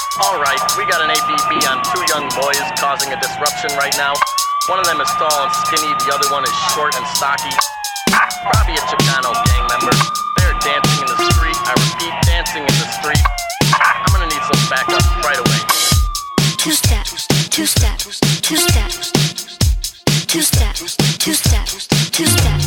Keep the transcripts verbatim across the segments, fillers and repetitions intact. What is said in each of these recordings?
Alright, we got an A B B on two young boys causing a disruption right now. One of them is tall and skinny, the other one is short and stocky. Probably a Chicano gang member. They're dancing in the street. I repeat, dancing in the street. I'm gonna need some backup right away. Two step, two step, two step, two step, two step, two step.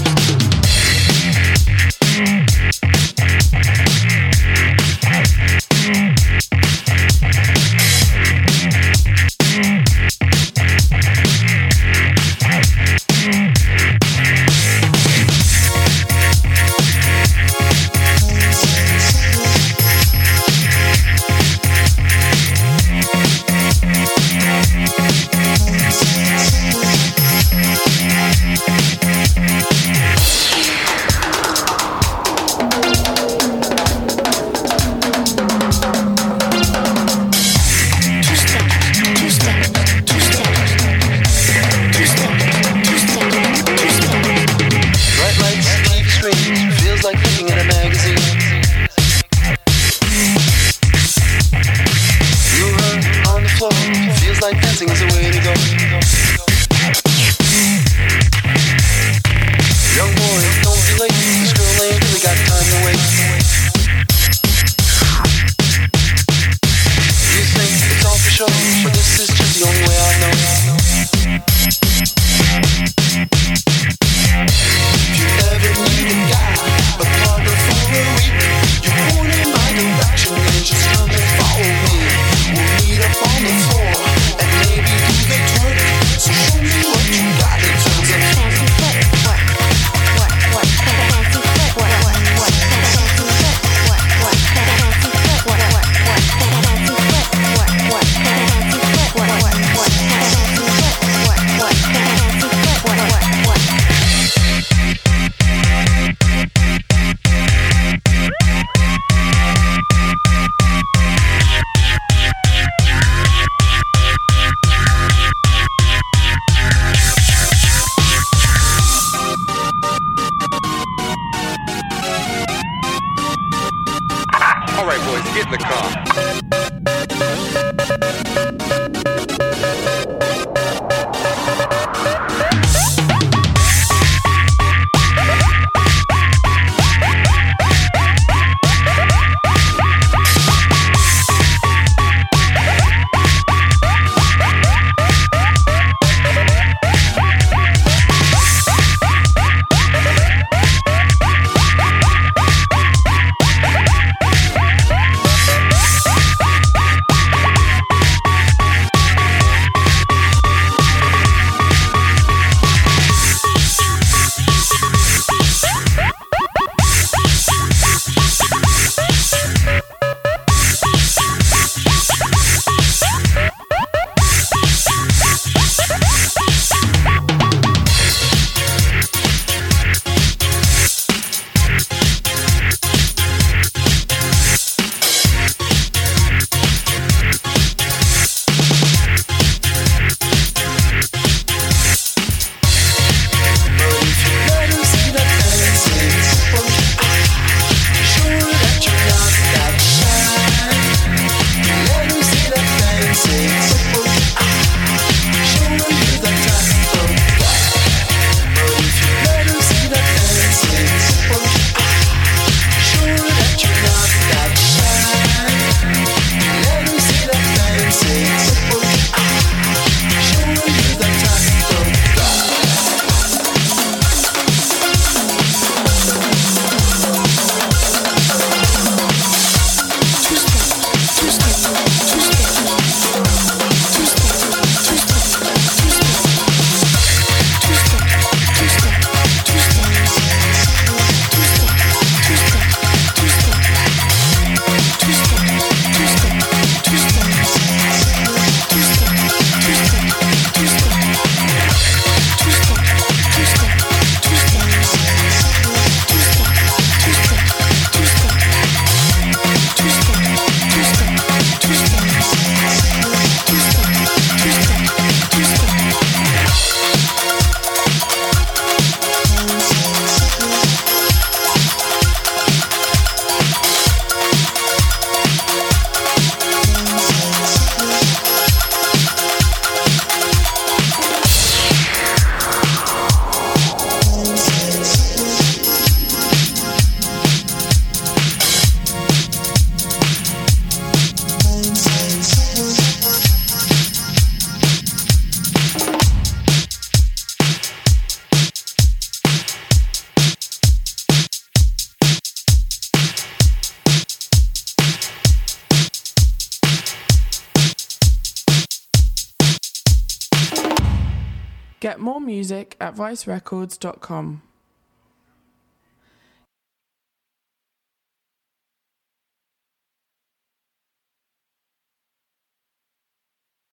Get more music at vice records dot com.